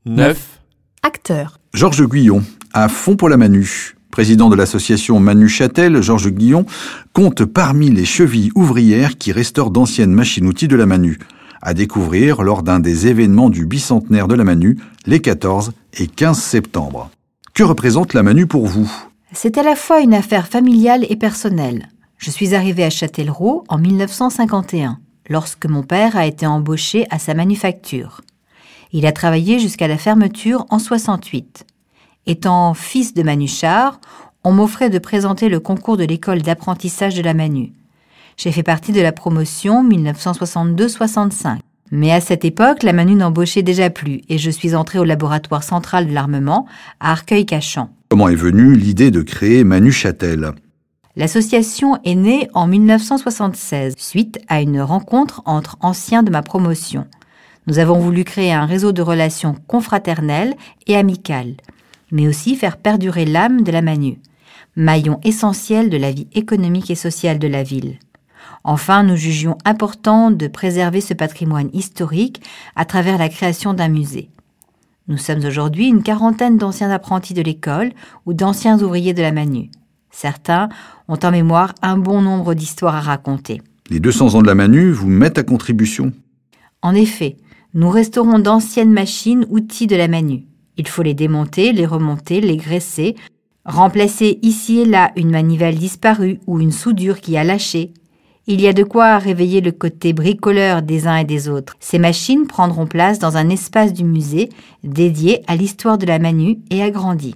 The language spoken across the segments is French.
9. Acteur. Georges Guillon, à fond pour la Manu. Président de l'association Manu Châtel, Georges Guillon compte parmi les chevilles ouvrières qui restaurent d'anciennes machines-outils de la Manu. À découvrir lors d'un des événements du bicentenaire de la Manu, les 14 et 15 septembre. Que représente la Manu pour vous ? C'est à la fois une affaire familiale et personnelle. Je suis arrivée à Châtellerault en 1951, lorsque mon père a été embauché à sa manufacture. Il a travaillé jusqu'à la fermeture en 68. Étant fils de manuchard, on m'offrait de présenter le concours de l'école d'apprentissage de la Manu. J'ai fait partie de la promotion 1962-65. Mais à cette époque, la Manu n'embauchait déjà plus et je suis entrée au laboratoire central de l'armement à Arcueil-Cachan. Comment est venue l'idée de créer Manu Châtel ? L'association est née en 1976, suite à une rencontre entre anciens de ma promotion. Nous avons voulu créer un réseau de relations confraternelles et amicales, mais aussi faire perdurer l'âme de la Manu, maillon essentiel de la vie économique et sociale de la ville. Enfin, nous jugions important de préserver ce patrimoine historique à travers la création d'un musée. Nous sommes aujourd'hui une quarantaine d'anciens apprentis de l'école ou d'anciens ouvriers de la Manu. Certains ont en mémoire un bon nombre d'histoires à raconter. Les 200 ans de la Manu vous mettent à contribution. En effet, nous restaurons d'anciennes machines, outils de la Manu. Il faut les démonter, les remonter, les graisser, remplacer ici et là une manivelle disparue ou une soudure qui a lâché. Il y a de quoi réveiller le côté bricoleur des uns et des autres. Ces machines prendront place dans un espace du musée dédié à l'histoire de la Manu et agrandi.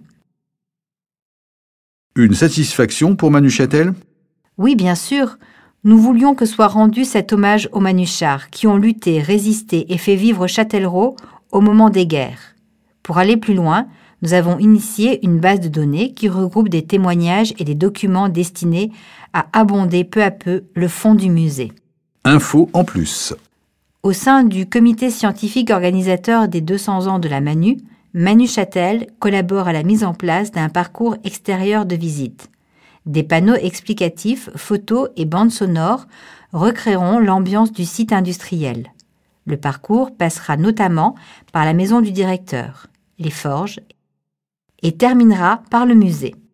Une satisfaction pour Manu Châtel ? Oui, bien sûr. Nous voulions que soit rendu cet hommage aux manuchards qui ont lutté, résisté et fait vivre Châtellerault au moment des guerres. Pour aller plus loin, nous avons initié une base de données qui regroupe des témoignages et des documents destinés à abonder peu à peu le fond du musée. Info en plus. Au sein du comité scientifique organisateur des 200 ans de la Manu, Manu Châtel collabore à la mise en place d'un parcours extérieur de visite. Des panneaux explicatifs, photos et bandes sonores recréeront l'ambiance du site industriel. Le parcours passera notamment par la maison du directeur, les forges, et terminera par le musée.